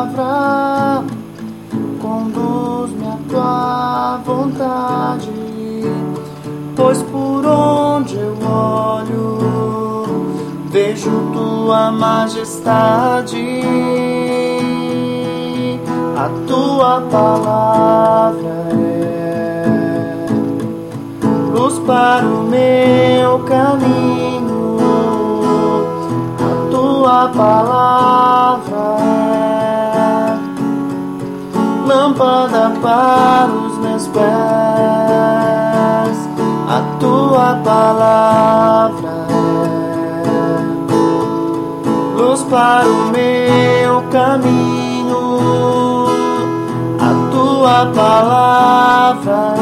palavra conduz-me à tua vontade, pois por onde eu olho vejo tua majestade. A tua palavra é luz para o meu caminho. A tua palavra é lâmpada para os meus pés. A tua palavra é luz para o meu caminho. A tua palavra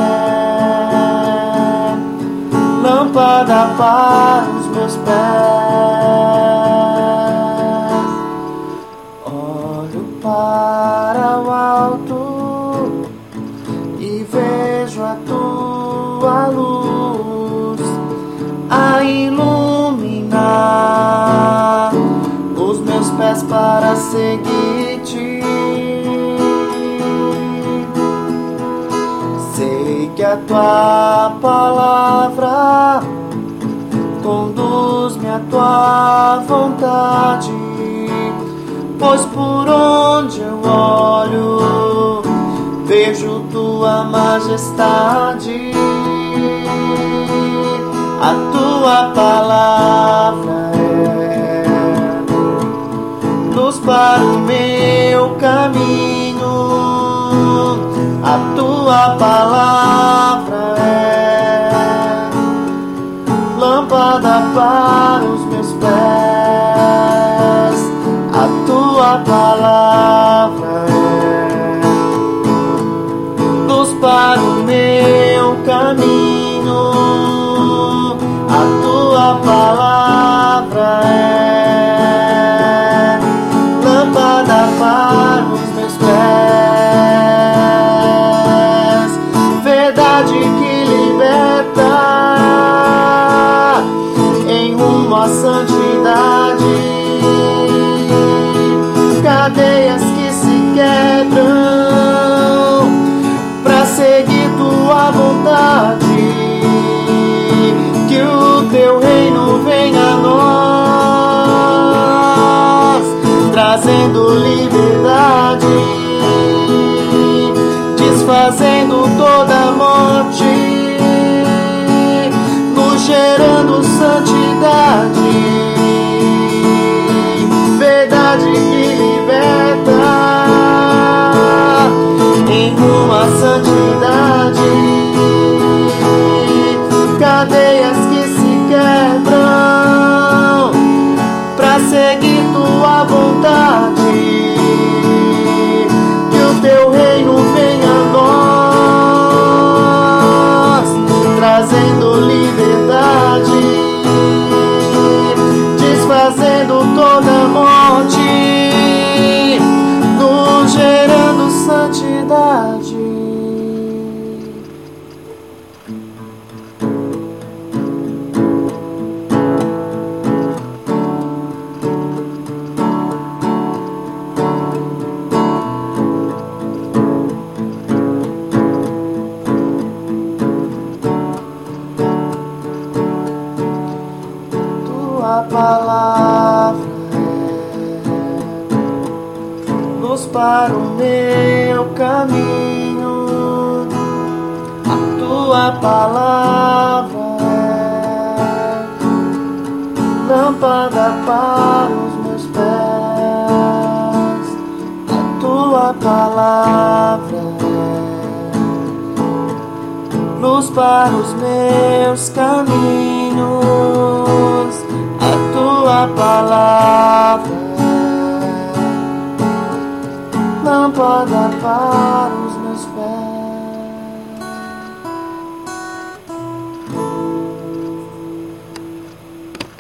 é lâmpada para os meus pés. Olho para o alto e vejo a tua luz a iluminar os meus pés para seguir-te. Sei que a tua palavra conduz-me à tua vontade, pois por onde eu olho vejo tua majestade. A tua palavra é luz para o meu caminho. A tua palavra é lâmpada para os meus pés. A tua palavra é luz para o meu caminho. A tua palavra é lâmpada para os meus pés. Verdade que liberta em rumo à santidade. Cadeias que se quebram pra seguir tua vontade. Que o teu reino venha a nós, trazendo liberdade, desfazendo toda morte, nos gerando santidade. Verdade que liberta em rumo à santidade. Cadeias que se quebram pra seguir tua vontade. Que o teu reino venha a nós, trazendo liberdade, desfazendo toda morte, nos gerando santidade. Tua palavra é luz para o meu caminho. A tua palavra é lâmpada para os meus pés. A tua palavra é luz para os meus caminhos. A tua palavra é lâmpada para